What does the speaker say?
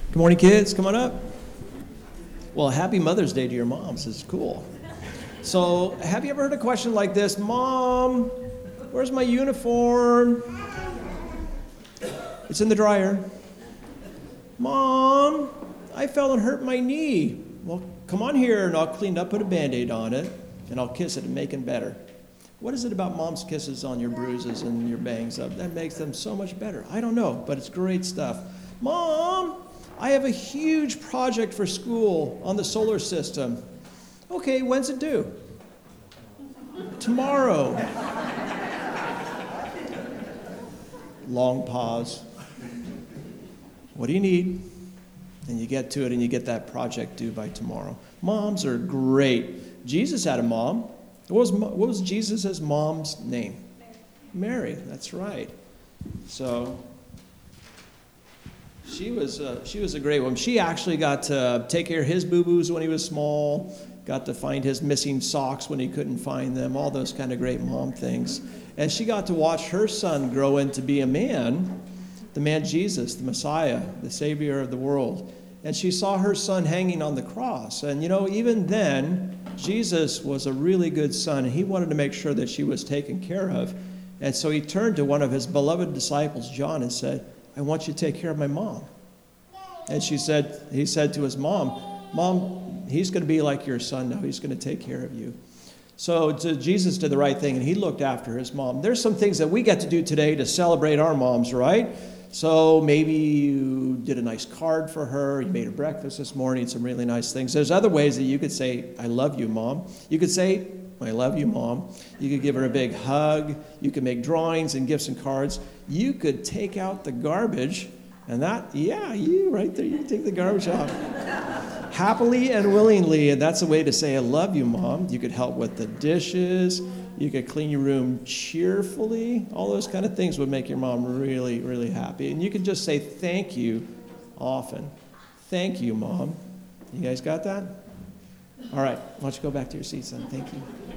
Good morning, kids. Come on up. Well, happy Mother's Day to your moms. This is cool. So, have you ever heard a question like this? Mom, where's my uniform? It's in the dryer. Mom, I fell and hurt my knee. Well, come on here and I'll clean it up, put a Band-Aid on it, and I'll kiss it and make it better. What is it about mom's kisses on your bruises and your bangs up that makes them so much better? I don't know, but it's great stuff. Mom, I have a huge project for school on the solar system. Okay, when's it due? Tomorrow. Long pause. What do you need? And you get to it and you get that project due by tomorrow. Moms are great. Jesus had a mom. What was Jesus' mom's name? Mary, that's right. So she was a great one. She actually got to take care of his boo-boos when he was small, got to find his missing socks when he couldn't find them, all those kind of great mom things. And she got to watch her son grow into be a man, the man Jesus, the Messiah, the Savior of the world. And she saw her son hanging on the cross. And even then, Jesus was a really good son, and he wanted to make sure that she was taken care of. And so he turned to one of his beloved disciples, John, and said, I want you to take care of my mom. And he said to his Mom, he's going to be like your son now. He's going to take care of you. So Jesus did the right thing, and he looked after his mom. There's some things that we get to do today to celebrate our moms, right? So maybe you did a nice card for her. You made her breakfast this morning, some really nice things. There's other ways that you could say, I love you, Mom. You could say, I love you, Mom. You could give her a big hug. You could make drawings and gifts and cards. You could take out the garbage, and you right there, you can take the garbage out. Happily and willingly, and that's a way to say, I love you, Mom. You could help with the dishes. You could clean your room cheerfully. All those kind of things would make your mom really, really happy. And you could just say thank you often. Thank you, Mom. You guys got that? All right, why don't you go back to your seats then? Thank you.